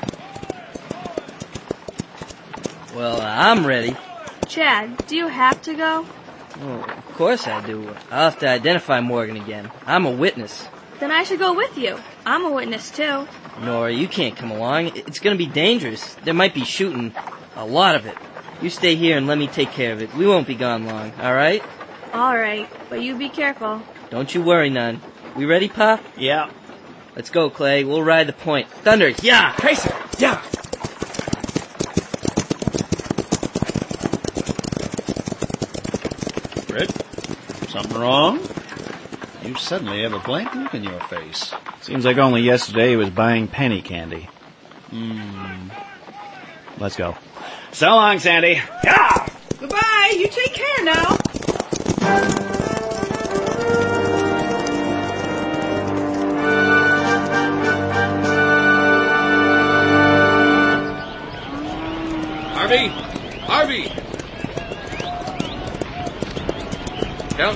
Well, I'm ready. Chad, do you have to go? Well, of course I do. I'll have to identify Morgan again. I'm a witness. Then I should go with you. I'm a witness, too. Nora, you can't come along. It's going to be dangerous. There might be shooting. A lot of it. You stay here and let me take care of it. We won't be gone long, all right? All right, but you be careful. Don't you worry none. We ready, Pa? Yeah. Let's go, Clay. We'll ride the point. Thunder, yeah! Tracer, yeah! Britt, something wrong? You suddenly have a blank look in your face. Seems like only yesterday he was buying penny candy. Hmm. Let's go. So long, Sandy. Yeah! Goodbye. You take care now.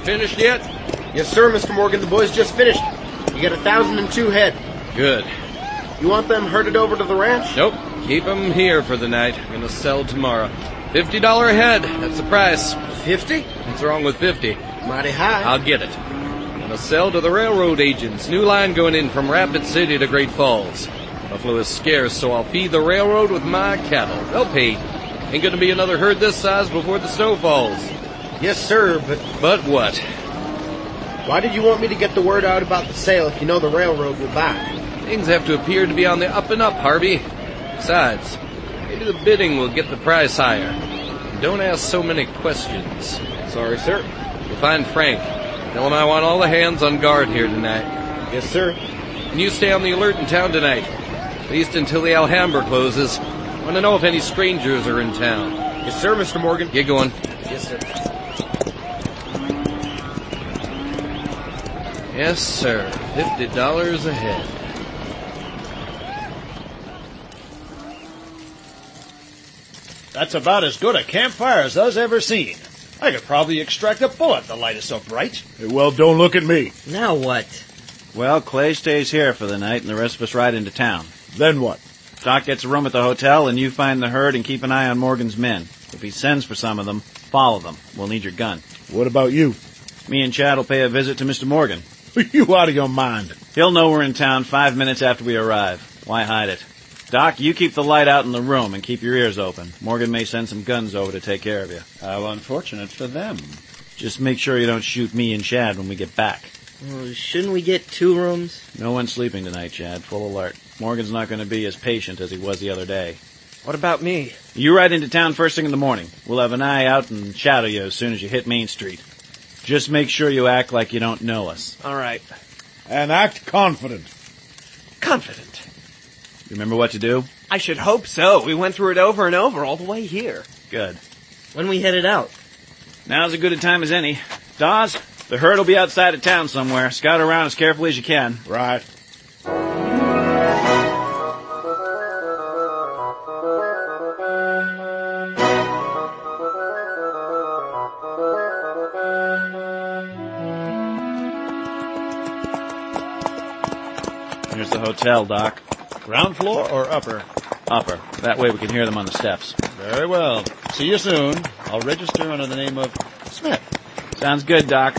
not finished yet? Yes, sir, Mister Morgan. The boys just finished. You got a thousand and two head. Good. You want them herded over to the ranch? Nope. Keep them here for the night. I'm gonna sell tomorrow. Fifty dollar a head. That's the price. Fifty? What's wrong with fifty? Mighty high. I'll get it. I'm gonna sell to the railroad agents. New line going in from Rapid City to Great Falls. Buffalo is scarce, so I'll feed the railroad with my cattle. They'll pay. Ain't gonna be another herd this size before the snow falls. Yes, sir, but... But what? Why did you want me to get the word out about the sale if you know the railroad will buy? Things have to appear to be on the up and up, Harvey. Besides, maybe the bidding will get the price higher. And don't ask so many questions. Sorry, sir. You'll find Frank. Tell him I want all the hands on guard here tonight. Yes, sir. And you stay on the alert in town tonight. At least until the Alhambra closes. I want to know if any strangers are in town. Yes, sir, Mister Morgan. Get going. Yes, sir. Yes, sir. Fifty dollars a head. That's about as good a campfire as I's ever seen. I could probably extract a bullet, the light is so bright. Well, don't look at me. Now what? Well, Clay stays here for the night, and the rest of us ride into town. Then what? Doc gets a room at the hotel, and you find the herd and keep an eye on Morgan's men. If he sends for some of them, follow them. We'll need your gun. What about you? Me and Chad will pay a visit to Mister Morgan. You out of your mind. He'll know we're in town five minutes after we arrive. Why hide it? Doc, you keep the light out in the room and keep your ears open. Morgan may send some guns over to take care of you. How unfortunate for them. Just make sure you don't shoot me and Chad when we get back. Well, shouldn't we get two rooms? No one's sleeping tonight, Chad. Full alert. Morgan's not going to be as patient as he was the other day. What about me? You ride into town first thing in the morning. We'll have an eye out and shadow you as soon as you hit Main Street. Just make sure you act like you don't know us. All right. And act confident. Confident. You remember what to do? I should hope so. We went through it over and over all the way here. Good. When we headed out? Now's as good a time as any. Dawes, the herd will be outside of town somewhere. Scout around as carefully as you can. Right. Here's the hotel, Doc. Ground floor or upper? Upper. That way we can hear them on the steps. Very well. See you soon. I'll register under the name of Smith. Sounds good, Doc.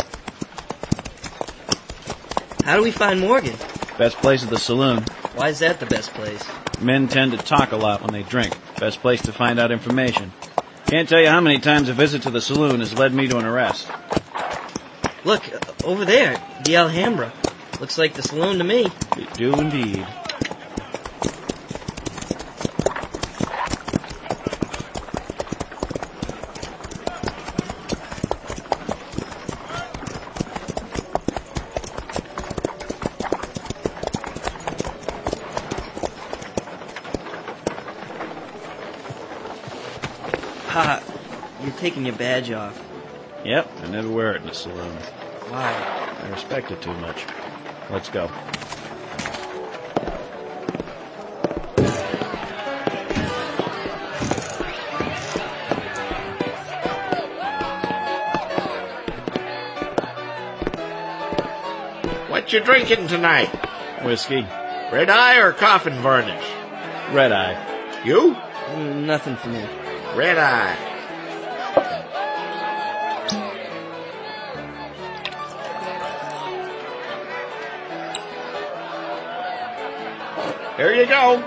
How do we find Morgan? Best place is the saloon. Why is that the best place? Men tend to talk a lot when they drink. Best place to find out information. Can't tell you how many times a visit to the saloon has led me to an arrest. Look, uh, over there, the Alhambra. Looks like the saloon to me. It do indeed. Ha! You're taking your badge off. Yep, I never wear it in a saloon. Why? I respect it too much. Let's go. What you drinking tonight? Whiskey. Red Eye or coffin varnish? Red Eye. You? Mm, nothing for me. Red Eye. There you go.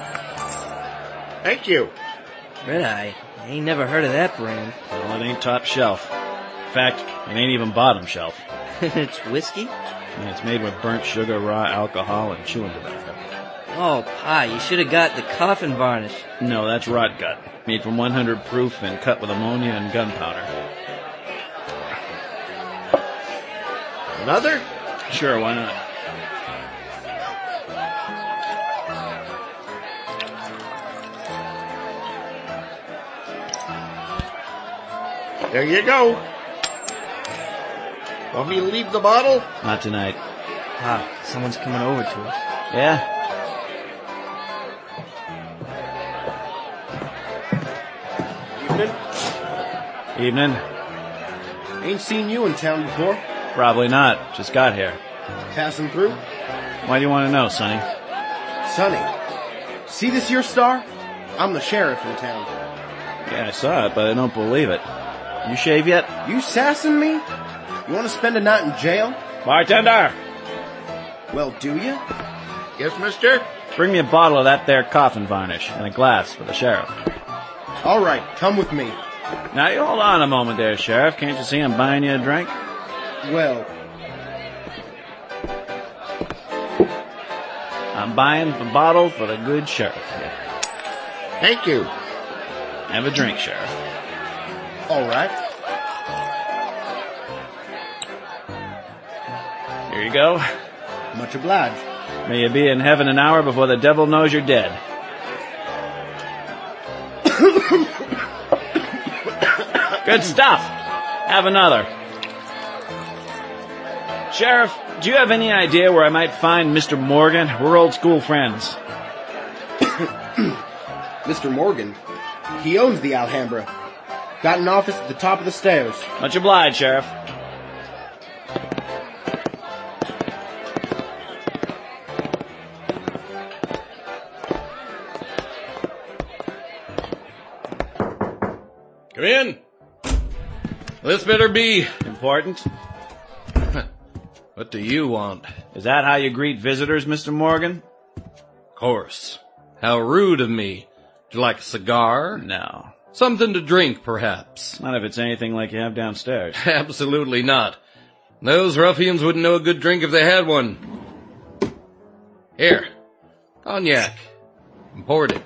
Thank you. Red Eye. I ain't never heard of that brand. Well, it ain't top shelf. In fact, it ain't even bottom shelf. It's whiskey? And it's made with burnt sugar, raw alcohol, and chewing tobacco. Oh, Pa, you should have got the coffin varnish. No, that's rot gut. Made from one hundred proof and cut with ammonia and gunpowder. Another? Sure, why not? There you go. Want me to leave the bottle? Not tonight. Pa, someone's coming over to us. Yeah? Evening. Evening. Ain't seen you in town before. Probably not. Just got here. Passing through? Why do you want to know, Sonny? Sonny, see this here star? I'm the sheriff in town. Yeah, I saw it, but I don't believe it. You shave yet? You sassing me? You want to spend a night in jail? Bartender! Well, do you? Yes, mister? Bring me a bottle of that there coffin varnish and a glass for the sheriff. All right, come with me. Now, you hold on a moment there, Sheriff. Can't you see I'm buying you a drink? Well... I'm buying the bottle for the good sheriff here. Thank you. Have a drink, Sheriff. All right. Here you go. Much obliged. May you be in heaven an hour before the devil knows you're dead. Good stuff. Have another. Sheriff, do you have any idea where I might find Mister Morgan? We're old school friends. Mister Morgan? He owns the Alhambra. Got an office at the top of the stairs. Much obliged, Sheriff. Come in. This better be important. What do you want? Is that how you greet visitors, Mister Morgan? Of course. How rude of me. Would you like a cigar? No. Something to drink, perhaps. Not if it's anything like you have downstairs. Absolutely not. Those ruffians wouldn't know a good drink if they had one. Here. Cognac. Imported.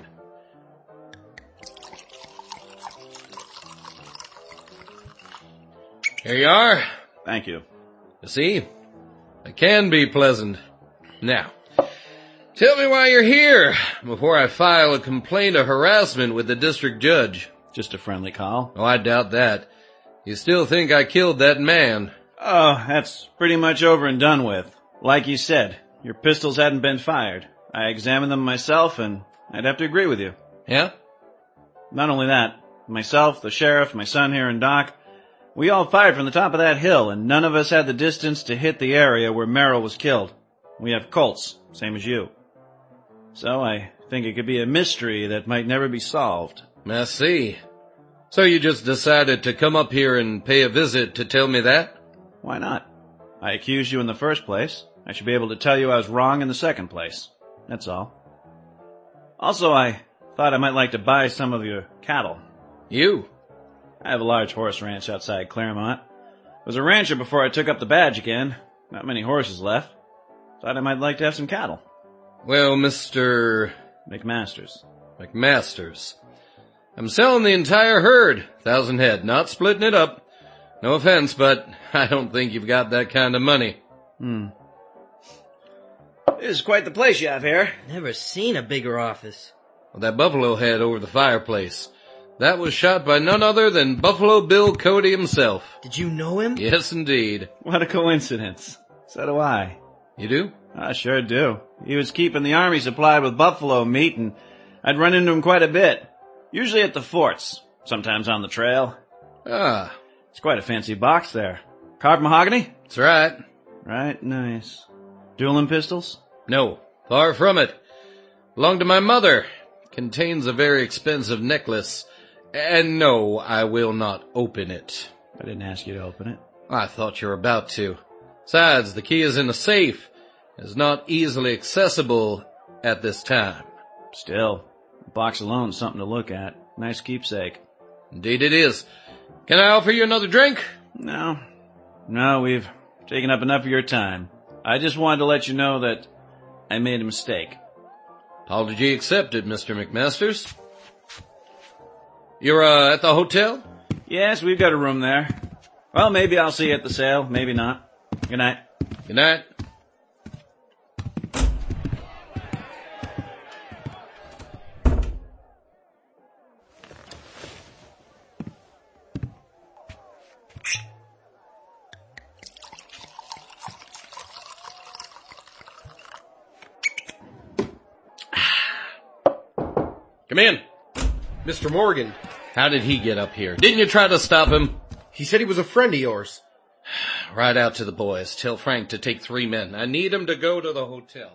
Here you are. Thank you. You see? I can be pleasant. Now, tell me why you're here before I file a complaint of harassment with the district judge. Just a friendly call. Oh, I doubt that. You still think I killed that man? Oh, that's pretty much over and done with. Like you said, your pistols hadn't been fired. I examined them myself, and I'd have to agree with you. Yeah? Not only that, myself, the sheriff, my son here, and Doc, we all fired from the top of that hill, and none of us had the distance to hit the area where Merrill was killed. We have Colts, same as you. So I think it could be a mystery that might never be solved. I see. So you just decided to come up here and pay a visit to tell me that? Why not? I accused you in the first place. I should be able to tell you I was wrong in the second place. That's all. Also, I thought I might like to buy some of your cattle. You? I have a large horse ranch outside Claremont. I was a rancher before I took up the badge again. Not many horses left. Thought I might like to have some cattle. Well, Mister McMasters. McMasters. I'm selling the entire herd, thousand head, not splitting it up. No offense, but I don't think you've got that kind of money. Hmm. This is quite the place you have here. Never seen a bigger office. Well, that buffalo head over the fireplace. That was shot by none other than Buffalo Bill Cody himself. Did you know him? Yes, indeed. What a coincidence. So do I. You do? I sure do. He was keeping the army supplied with buffalo meat, and I'd run into him quite a bit. Usually at the forts, sometimes on the trail. Ah. It's quite a fancy box there. Carved mahogany? That's right. Right, nice. Dueling pistols? No, far from it. Belonged to my mother. Contains a very expensive necklace. And no, I will not open it. I didn't ask you to open it. I thought you were about to. Besides, the key is in a safe. It's not easily accessible at this time. Still, the box alone is something to look at. Nice keepsake. Indeed it is. Can I offer you another drink? No. No, we've taken up enough of your time. I just wanted to let you know that I made a mistake. Apology accepted, Mister McMasters. You're, uh, at the hotel? Yes, we've got a room there. Well, maybe I'll see you at the sale, maybe not. Good night. Good night. Come in. Mister Morgan. How did he get up here? Didn't you try to stop him? He said he was a friend of yours. Ride out to the boys. Tell Frank to take three men. I need him to go to the hotel.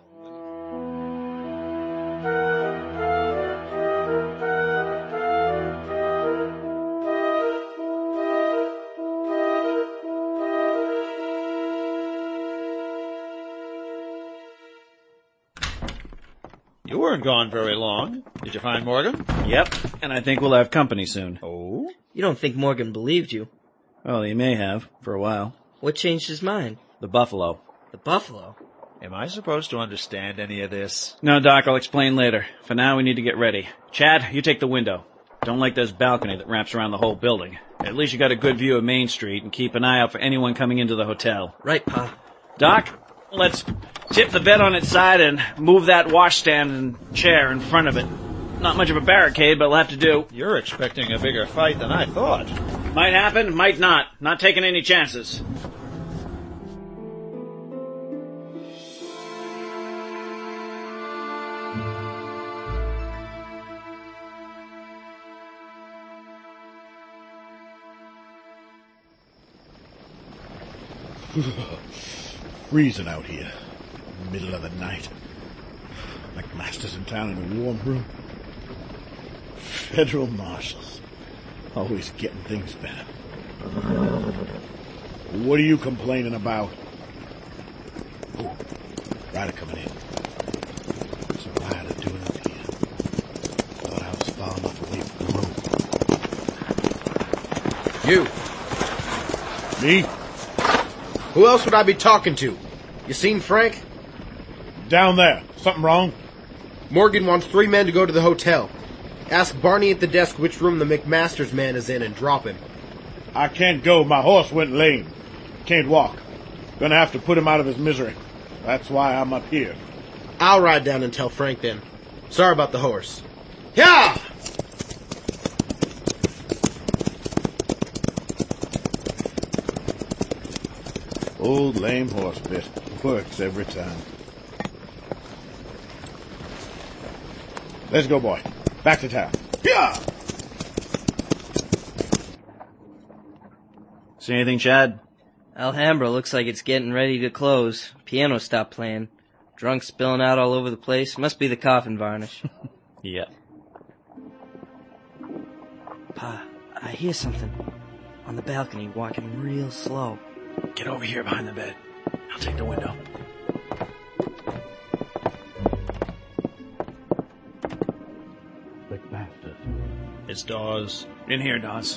You weren't gone very long. Did you find Morgan? Yep, and I think we'll have company soon. Oh? You don't think Morgan believed you? Well, he may have, for a while. What changed his mind? The buffalo. The buffalo? Am I supposed to understand any of this? No, Doc, I'll explain later. For now, we need to get ready. Chad, you take the window. Don't like this balcony that wraps around the whole building. At least you got a good view of Main Street, and keep an eye out for anyone coming into the hotel. Right, Pa. Doc, let's tip the bed on its side and move that washstand and chair in front of it. Not much of a barricade, but it'll have to do. You're expecting a bigger fight than I thought. Might happen, might not. Not taking any chances. Freezing out here. Middle of the night. McMaster's in town in a warm room. Federal marshals. Always getting things bad. What are you complaining about? Oh, Ryder coming in. What's a Ryder doing up here? Thought I was far enough away from the road. You. Me? Who else would I be talking to? You seen Frank? Down there. Something wrong? Morgan wants three men to go to the hotel. Ask Barney at the desk which room the McMaster's man is in and drop him. I can't go. My horse went lame. Can't walk. Gonna have to put him out of his misery. That's why I'm up here. I'll ride down and tell Frank then. Sorry about the horse. Yeah! Old lame horse bit. Works every time. Let's go, boy. Back to town. Yeah! See anything, Chad? Alhambra looks like it's getting ready to close. Piano stopped playing. Drunk spilling out all over the place. Must be the coffin varnish. Yeah. Pa, I hear something. On the balcony, walking real slow. Get over here behind the bed. I'll take the window. McMaster. It's Dawes. In here, Dawes.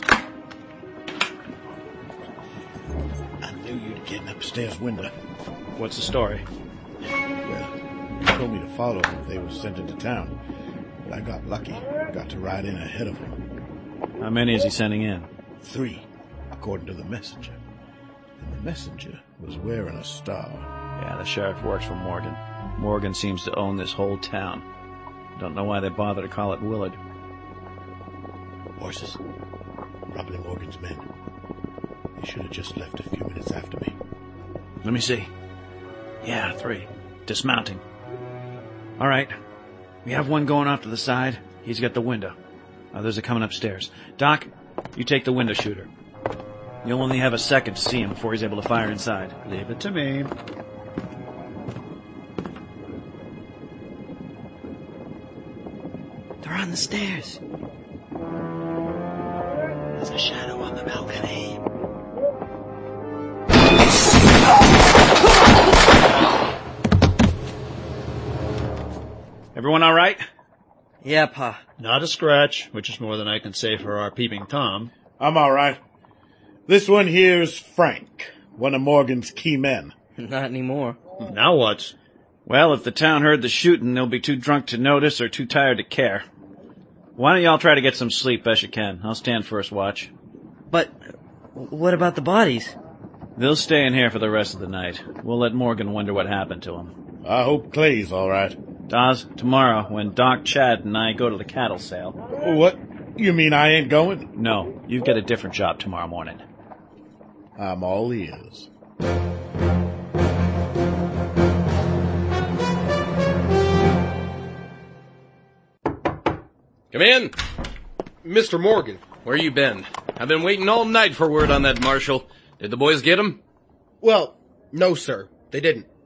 I knew you'd get an upstairs window. What's the story? Well, you told me to follow them if they were sent into town. But I got lucky. Got to ride in ahead of them. How many is he sending in? Three, according to the messenger. And the messenger was wearing a star. Yeah, the sheriff works for Morgan. Morgan seems to own this whole town. Don't know why they bother to call it Willard. Horses. Probably Morgan's men. They should have just left a few minutes after me. Let me see. Yeah, three. Dismounting. All right. We have one going off to the side. He's got the window. Others are coming upstairs. Doc, you take the window shooter. You'll only have a second to see him before he's able to fire inside. Leave it to me. They're on the stairs. There's a shadow on the balcony. Everyone all right? Yeah, Pa. Not a scratch, which is more than I can say for our peeping Tom. I'm all right. This one here's Frank, one of Morgan's key men. Not anymore. Now what? Well, if the town heard the shooting, they'll be too drunk to notice or too tired to care. Why don't y'all try to get some sleep best you can? I'll stand first watch. But what about the bodies? They'll stay in here for the rest of the night. We'll let Morgan wonder what happened to him. I hope Clay's all right. Dawes, tomorrow, when Doc, Chad, and I go to the cattle sale... What? You mean I ain't going? No, you've got a different job tomorrow morning. I'm all ears. Come in. Mister Morgan. Where you been? I've been waiting all night for word on that, Marshal. Did the boys get him? Well, no, sir. They didn't.